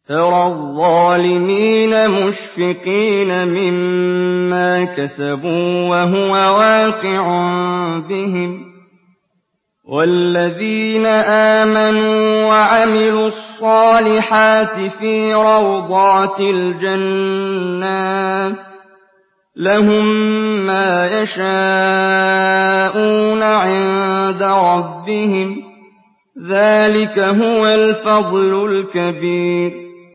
تَرَى الظَّالِمِينَ مُشْفِقِينَ مِمَّا كَسَبُوا وَهُوَ وَاقِعٌ بِهِمْ ۗ وَالَّذِينَ آمَنُوا وَعَمِلُوا الصَّالِحَاتِ فِي رَوْضَاتِ الْجَنَّاتِ لَهُم مَّا يَشَاءُونَ عِندَ رَبِّهِمْ ۚ ذَٰلِكَ هُوَ الْفَضْلُ الْكَبِيرُ